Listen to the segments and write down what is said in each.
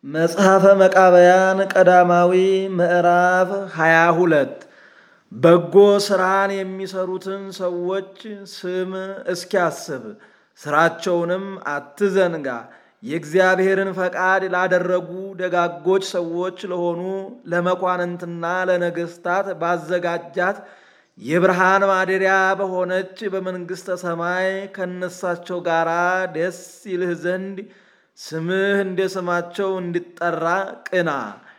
መጽሐፈ መቃብያን ቀዳማዊ ምዕራፍ 22 በጎ ሥራን የሚሰሩትን ሰዎች ስም እስኪያስብ ሥራቸውንም አትዘንጋ። የእግዚአብሔርን ፈቃድ ላደረጉ ደጋጎች ሰዎች ለሆኑ ለመኳንንትና ለነገሥታት ባዘጋጃት የብርሃን ማደሪያ በሆነች በመንግሥተ ሰማይ ከነሳቸው ጋር ደስ ይልህ ዘንድ ስምህ እንደ ስማቸው እንዲጠራ ቅና።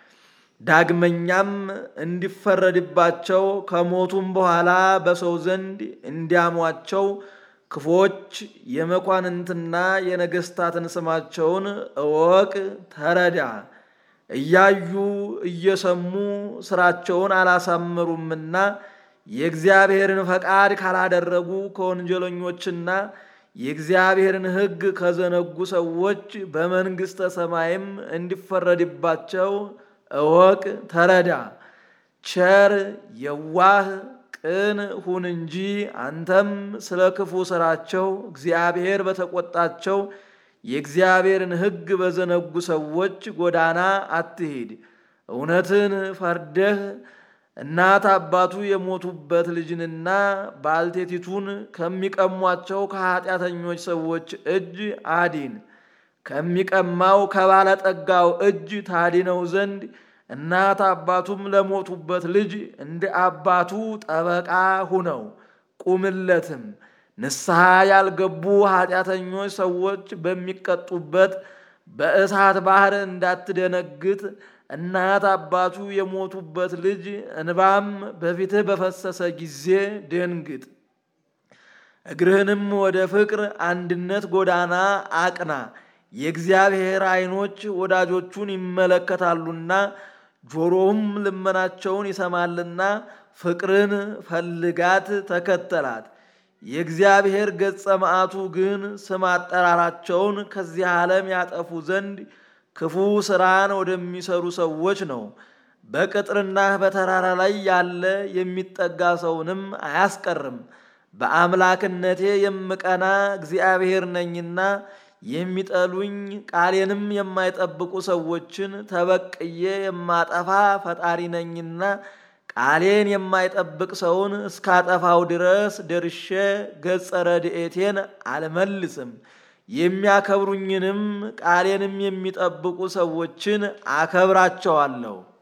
ዳግመኛም እንዲፈረድባቸው ከሞቱም በኋላ በሰው ዘንድ እንዲያሟቸው ክፎች የመኳንንትና የነገሥታትን ስማቸውን እወቅ፣ ተረዳ። እያዩ እየሰሙ ሥራቸውን አላሳመሩምና የእግዚአብሔርን ፈቃድ ካላደረጉ ከወንጀለኞችና የእግዚአብሔርን ሕግ ከዘነጉ ሰዎች በመንግሥተ ሰማይም እንዲፈረድባቸው እወቅ፣ ተረዳ። ቸር የዋህ ቅን ሁን እንጂ አንተም ስለ ክፉ ሥራቸው እግዚአብሔር በተቆጣቸው የእግዚአብሔርን ሕግ በዘነጉ ሰዎች ጎዳና አትሂድ። እውነትን ፈርደህ እናት አባቱ የሞቱበት ልጅንና ባልቴቲቱን ከሚቀሟቸው ከኃጢአተኞች ሰዎች እጅ አዲን። ከሚቀማው ከባለጠጋው እጅ ታድነው ዘንድ እናት አባቱም ለሞቱበት ልጅ እንደ አባቱ ጠበቃ ሁነው ቁምለትም። ንስሐ ያልገቡ ኃጢአተኞች ሰዎች በሚቀጡበት በእሳት ባህር እንዳትደነግጥ እናት አባቱ የሞቱበት ልጅ እንባም በፊትህ በፈሰሰ ጊዜ ደንግጥ። እግርህንም ወደ ፍቅር አንድነት ጎዳና አቅና። የእግዚአብሔር ዓይኖች ወዳጆቹን ይመለከታሉና ጆሮውም ልመናቸውን ይሰማልና ፍቅርን ፈልጋት ተከተላት። የእግዚአብሔር ገጸ መዓቱ ግን ስም አጠራራቸውን ከዚህ ዓለም ያጠፉ ዘንድ ክፉ ሥራን ወደሚሰሩ ሰዎች ነው። በቅጥርና በተራራ ላይ ያለ የሚጠጋ ሰውንም አያስቀርም። በአምላክነቴ የምቀና እግዚአብሔር ነኝና የሚጠሉኝ ቃሌንም የማይጠብቁ ሰዎችን ተበቅዬ የማጠፋ ፈጣሪ ነኝና ቃሌን የማይጠብቅ ሰውን እስካጠፋው ድረስ ደርሼ ገጸ ረድኤቴን አልመልስም። የሚያከብሩኝንም ቃሌንም የሚጠብቁ ሰዎችን አከብራቸዋለሁ።